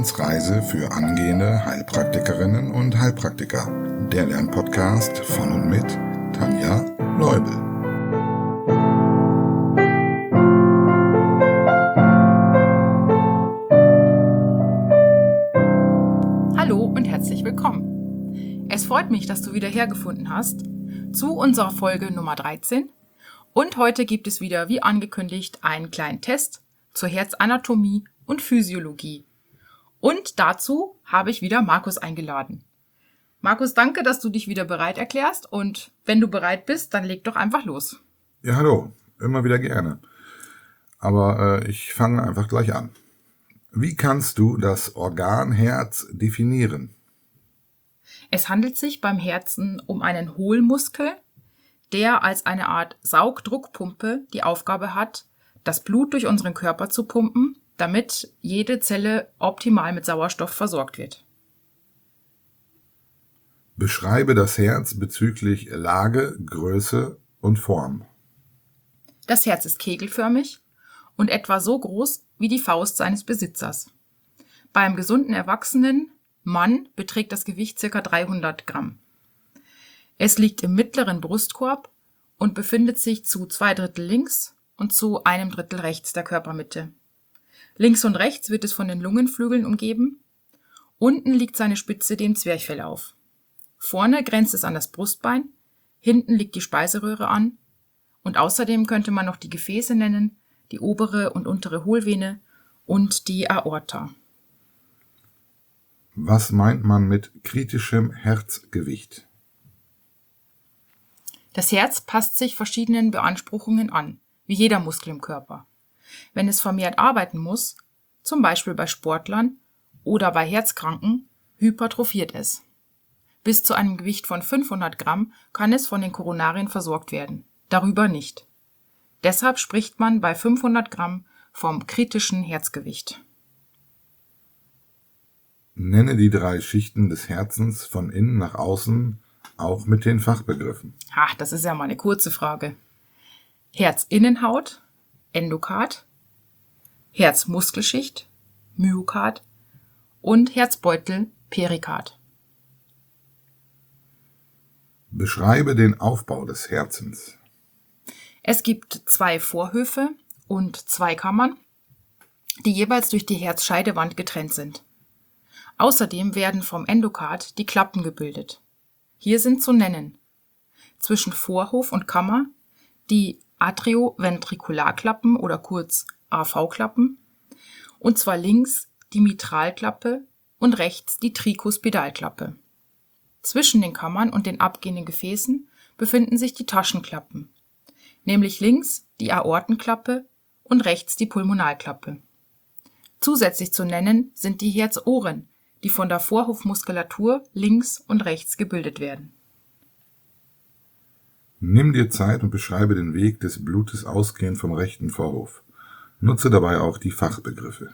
Wissensreise für angehende Heilpraktikerinnen und Heilpraktiker. Der Lernpodcast von und mit Tanja Leubel. Hallo und herzlich willkommen. Es freut mich, dass du wieder hergefunden hast zu unserer Folge Nummer 13. Und heute gibt es wieder, wie angekündigt, einen kleinen Test zur Herzanatomie und Physiologie. Und dazu habe ich wieder Markus eingeladen. Markus, danke, dass du dich wieder bereit erklärst. Und wenn du bereit bist, dann leg doch einfach los. Ja, hallo. Immer wieder gerne. Aber ich fange einfach gleich an. Wie kannst du das Organ Herz definieren? Es handelt sich beim Herzen um einen Hohlmuskel, der als eine Art Saugdruckpumpe die Aufgabe hat, das Blut durch unseren Körper zu pumpen, damit jede Zelle optimal mit Sauerstoff versorgt wird. Beschreibe das Herz bezüglich Lage, Größe und Form. Das Herz ist kegelförmig und etwa so groß wie die Faust seines Besitzers. Beim gesunden erwachsenen Mann beträgt das Gewicht ca. 300 Gramm. Es liegt im mittleren Brustkorb und befindet sich zu 2/3 links und zu 1/3 rechts der Körpermitte. Links und rechts wird es von den Lungenflügeln umgeben. Unten liegt seine Spitze dem Zwerchfell auf. Vorne grenzt es an das Brustbein, hinten liegt die Speiseröhre an und außerdem könnte man noch die Gefäße nennen, die obere und untere Hohlvene und die Aorta. Was meint man mit kritischem Herzgewicht? Das Herz passt sich verschiedenen Beanspruchungen an, wie jeder Muskel im Körper. Wenn es vermehrt arbeiten muss, zum Beispiel bei Sportlern oder bei Herzkranken, hypertrophiert es. Bis zu einem Gewicht von 500 Gramm kann es von den Koronarien versorgt werden, darüber nicht. Deshalb spricht man bei 500 Gramm vom kritischen Herzgewicht. Nenne die 3 Schichten des Herzens von innen nach außen, auch mit den Fachbegriffen. Das ist ja mal eine kurze Frage. Herzinnenhaut, Endokard, Herzmuskelschicht, Myokard und Herzbeutel, Perikard. Beschreibe den Aufbau des Herzens. Es gibt 2 Vorhöfe und 2 Kammern, die jeweils durch die Herzscheidewand getrennt sind. Außerdem werden vom Endokard die Klappen gebildet. Hier sind zu nennen zwischen Vorhof und Kammer die Atrioventrikularklappen oder kurz AV-Klappen, und zwar links die Mitralklappe und rechts die Trikuspidalklappe. Zwischen den Kammern und den abgehenden Gefäßen befinden sich die Taschenklappen, nämlich links die Aortenklappe und rechts die Pulmonalklappe. Zusätzlich zu nennen sind die Herzohren, die von der Vorhofmuskulatur links und rechts gebildet werden. Nimm dir Zeit und beschreibe den Weg des Blutes ausgehend vom rechten Vorhof. Nutze dabei auch die Fachbegriffe.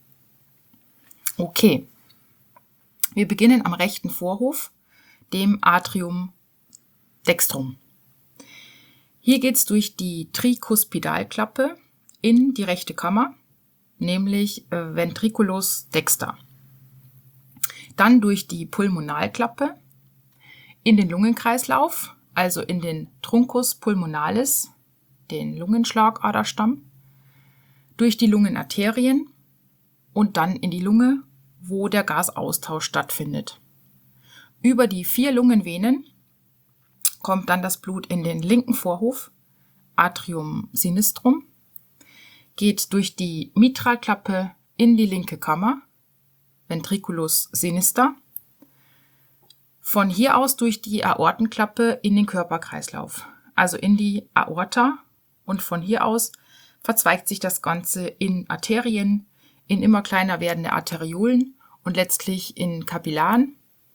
Okay. Wir beginnen am rechten Vorhof, dem Atrium dextrum. Hier geht es durch die Trikuspidalklappe in die rechte Kammer, nämlich Ventriculus dexter. Dann durch die Pulmonalklappe in den Lungenkreislauf, also in den Truncus pulmonalis, den Lungenschlagaderstamm, durch die Lungenarterien und dann in die Lunge, wo der Gasaustausch stattfindet. Über die 4 Lungenvenen kommt dann das Blut in den linken Vorhof, Atrium sinistrum, geht durch die Mitralklappe in die linke Kammer, Ventriculus sinister, von hier aus durch die Aortenklappe in den Körperkreislauf, also in die Aorta, und von hier aus verzweigt sich das Ganze in Arterien, in immer kleiner werdende Arteriolen und letztlich in Kapillaren.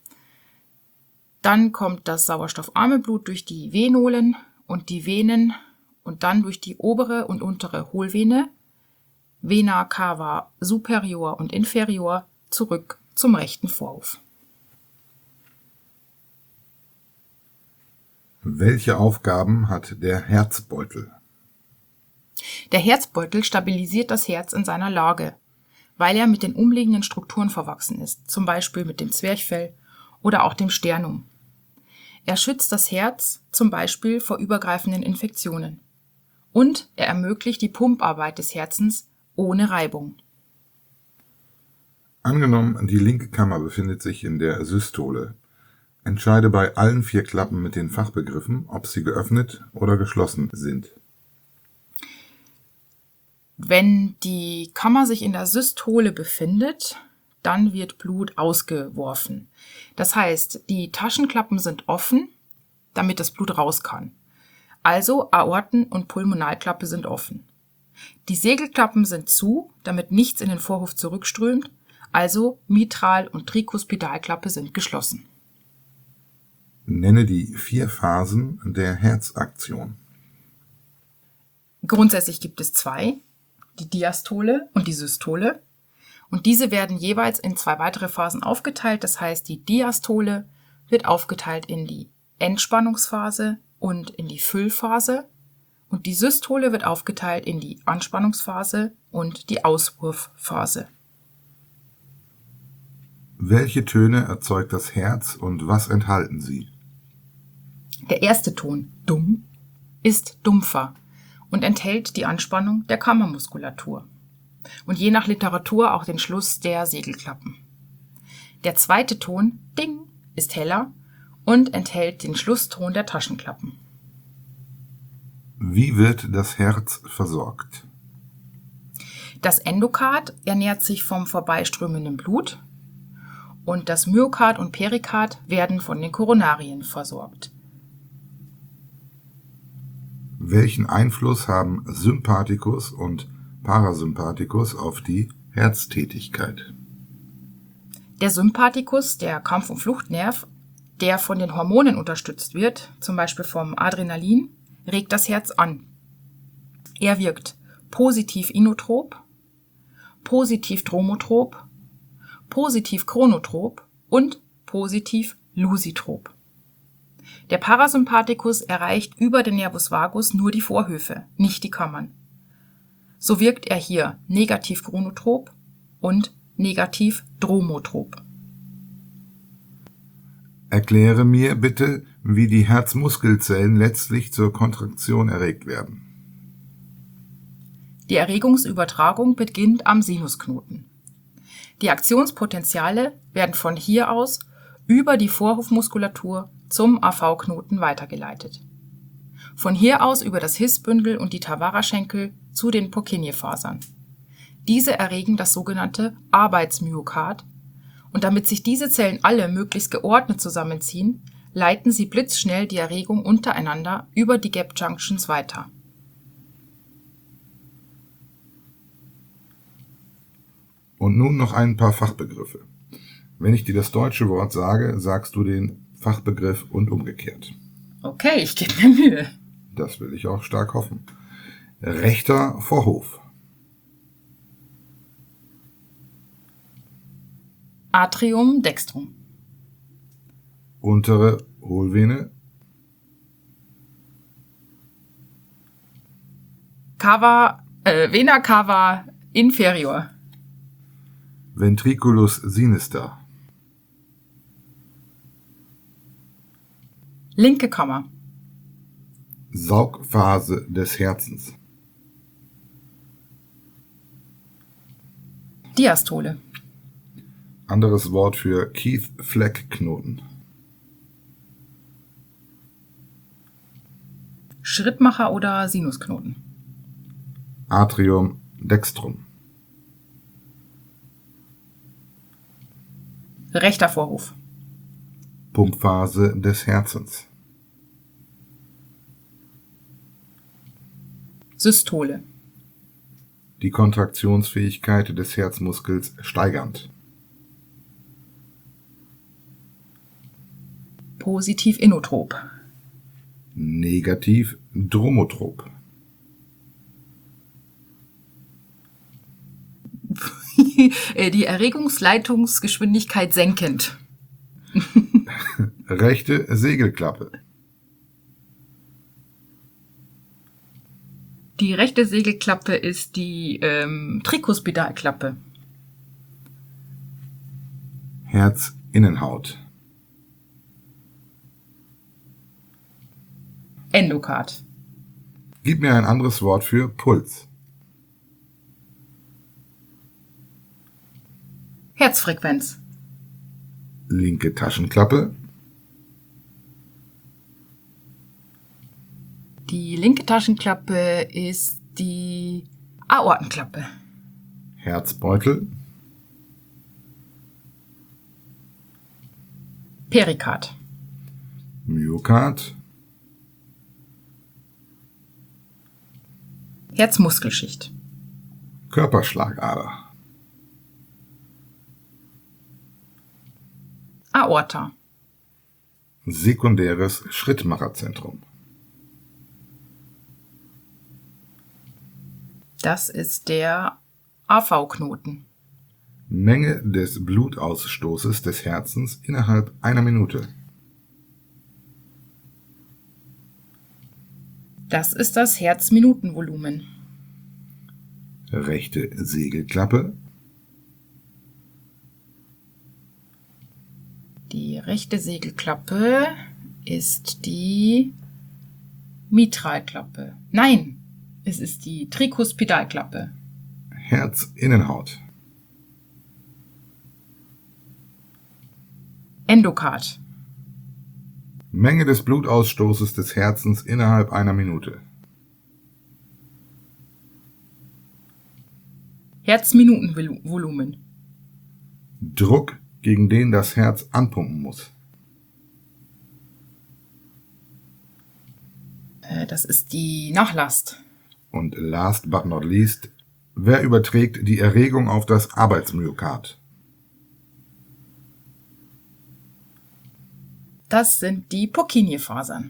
Dann kommt das sauerstoffarme Blut durch die Venolen und die Venen und dann durch die obere und untere Hohlvene, Vena cava superior und inferior, zurück zum rechten Vorhof. Welche Aufgaben hat der Herzbeutel? Der Herzbeutel stabilisiert das Herz in seiner Lage. weil er mit den umliegenden Strukturen verwachsen ist, zum Beispiel mit dem Zwerchfell oder auch dem Sternum. Er schützt das Herz zum Beispiel vor übergreifenden Infektionen. Und er ermöglicht die Pumparbeit des Herzens ohne Reibung. Angenommen, die linke Kammer befindet sich in der Systole. Entscheide bei allen 4 Klappen mit den Fachbegriffen, ob sie geöffnet oder geschlossen sind. Wenn die Kammer sich in der Systole befindet, dann wird Blut ausgeworfen. Das heißt, die Taschenklappen sind offen, damit das Blut raus kann. Also Aorten- und Pulmonalklappe sind offen. Die Segelklappen sind zu, damit nichts in den Vorhof zurückströmt, also Mitral- und Trikuspidalklappe sind geschlossen. Nenne die 4 Phasen der Herzaktion. Grundsätzlich gibt es 2, die Diastole und die Systole. Und diese werden jeweils in 2 weitere Phasen aufgeteilt. Das heißt, die Diastole wird aufgeteilt in die Entspannungsphase und in die Füllphase. Und die Systole wird aufgeteilt in die Anspannungsphase und die Auswurfphase. Welche Töne erzeugt das Herz und was enthalten sie? Der erste Ton, dumm, ist dumpfer und enthält die Anspannung der Kammermuskulatur. Und je nach Literatur auch den Schluss der Segelklappen. Der zweite Ton, ding, ist heller und enthält den Schlusston der Taschenklappen. Wie wird das Herz versorgt? Das Endokard ernährt sich vom vorbeiströmenden Blut und das Myokard und Perikard werden von den Koronarien versorgt. Welchen Einfluss haben Sympathikus und Parasympathikus auf die Herztätigkeit? Der Sympathikus, der Kampf- und Fluchtnerv, der von den Hormonen unterstützt wird, zum Beispiel vom Adrenalin, regt das Herz an. Er wirkt positiv inotrop, positiv dromotrop, positiv chronotrop und positiv lusitrop. Der Parasympathikus erreicht über den Nervus vagus nur die Vorhöfe, nicht die Kammern. So wirkt er hier negativ chronotrop und negativ dromotrop. Erkläre mir bitte, wie die Herzmuskelzellen letztlich zur Kontraktion erregt werden. Die Erregungsübertragung beginnt am Sinusknoten. Die Aktionspotenziale werden von hier aus über die Vorhofmuskulatur zum AV-Knoten weitergeleitet. Von hier aus über das Hissbündel und die Tavara-Schenkel zu den Purkinje-Fasern. Diese erregen das sogenannte Arbeitsmyokard und damit sich diese Zellen alle möglichst geordnet zusammenziehen, leiten sie blitzschnell die Erregung untereinander über die Gap Junctions weiter. Und nun noch ein paar Fachbegriffe. Wenn ich dir das deutsche Wort sage, sagst du den Fachbegriff und umgekehrt. Okay, ich gebe mir Mühe. Das will ich auch stark hoffen. Rechter Vorhof. Atrium dextrum. Untere Hohlvene. Vena cava inferior. Ventriculus sinister. Linke Kammer. Saugphase des Herzens. Diastole. Anderes Wort für Keith-Fleck-Knoten. Schrittmacher oder Sinusknoten. Atrium dextrum. Rechter Vorhof. Pumpphase des Herzens. Systole. Die Kontraktionsfähigkeit des Herzmuskels steigernd. Positiv inotrop. Negativ dromotrop. Die Erregungsleitungsgeschwindigkeit senkend. Rechte Segelklappe. Die rechte Segelklappe ist die Trikuspidalklappe. Herzinnenhaut. Endokard. Gib mir ein anderes Wort für Puls. Herzfrequenz. Linke Taschenklappe. Die linke Taschenklappe ist die Aortenklappe. Herzbeutel. Perikard. Myokard. Herzmuskelschicht. Körperschlagader. Aorta. Sekundäres Schrittmacherzentrum. Das ist der AV-Knoten. Menge des Blutausstoßes des Herzens innerhalb einer Minute. Das ist das Herzminutenvolumen. Rechte Segelklappe. Die rechte Segelklappe ist die Mitralklappe. Nein, es ist die Trikuspidalklappe. Herzinnenhaut. Endokard. Menge des Blutausstoßes des Herzens innerhalb einer Minute. Herzminutenvolumen. Druck, gegen den das Herz anpumpen muss. Das ist die Nachlast. Und last but not least, wer überträgt die Erregung auf das Arbeitsmyokard? Das sind die Purkinje-Fasern.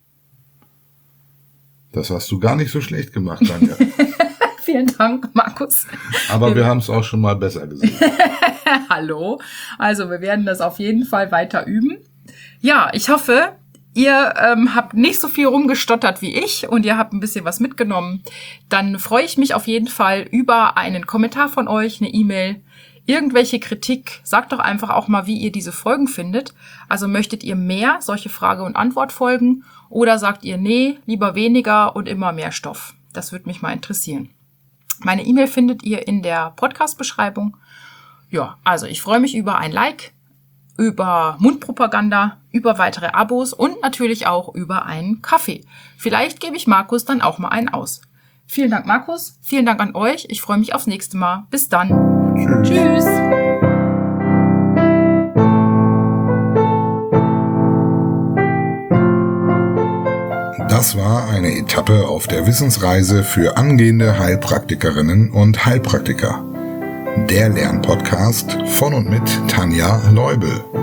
Das hast du gar nicht so schlecht gemacht, danke. Vielen Dank, Markus. Aber wir haben es auch schon mal besser gesehen. Hallo. Also wir werden das auf jeden Fall weiter üben. Ja, ich hoffe, ihr habt nicht so viel rumgestottert wie ich und ihr habt ein bisschen was mitgenommen. Dann freue ich mich auf jeden Fall über einen Kommentar von euch, eine E-Mail. Irgendwelche Kritik, sagt doch einfach auch mal, wie ihr diese Folgen findet. Also möchtet ihr mehr solche Frage- und Antwortfolgen oder sagt ihr, nee, lieber weniger und immer mehr Stoff? Das würde mich mal interessieren. Meine E-Mail findet ihr in der Podcast-Beschreibung. Ja, also ich freue mich über ein Like, über Mundpropaganda, über weitere Abos und natürlich auch über einen Kaffee. Vielleicht gebe ich Markus dann auch mal einen aus. Vielen Dank, Markus. Vielen Dank an euch. Ich freue mich aufs nächste Mal. Bis dann. Tschüss. Das war eine Etappe auf der Wissensreise für angehende Heilpraktikerinnen und Heilpraktiker. Der Lernpodcast von und mit Tanja Leubel.